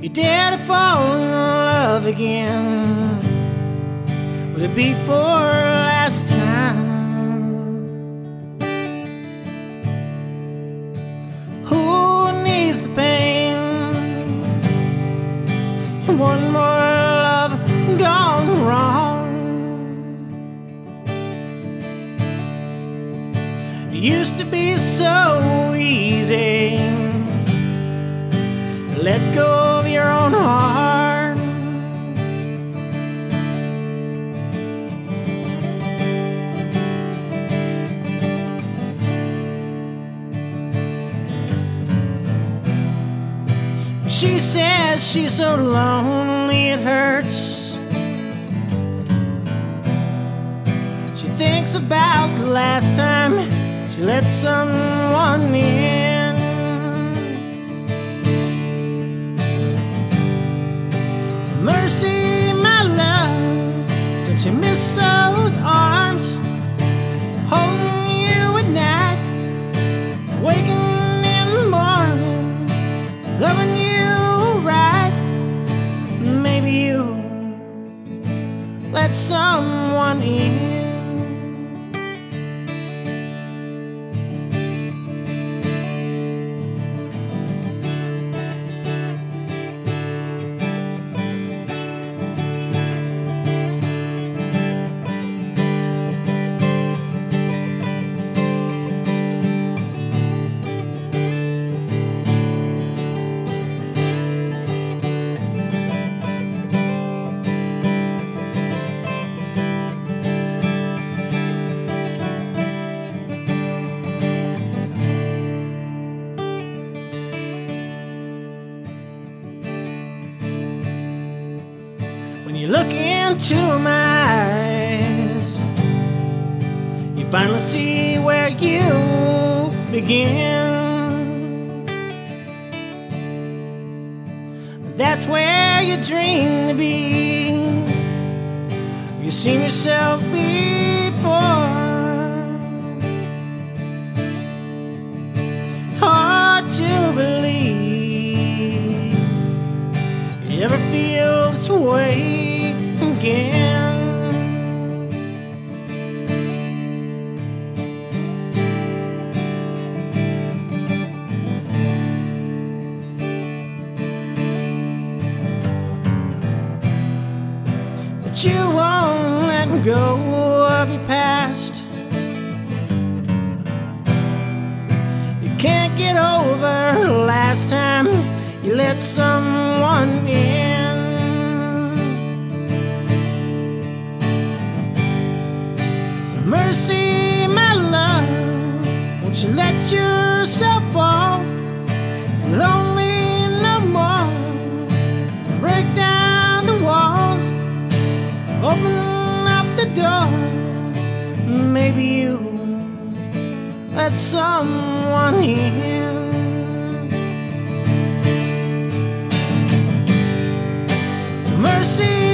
you dare to fall in love again, would it be for last time? Who needs the pain? One more love gone wrong. It used to be so easy to let go of your own heart. She says she's so lonely it hurts. She thinks about the last time she let someone in. So mercy, my love, don't you miss those arms holding you at night, waking in the morning, loving you right? Maybe you let someone in. When you look into my eyes, you finally see where you begin. That's where you dream to be. You've seen yourself before. It's hard to believe you ever feel this way again. But you won't let go of your past. You can't get over last time you let someone in. Mercy, my love, won't you let yourself fall? You're lonely no more. Break down the walls, open up the door. Maybe you let someone in. So mercy,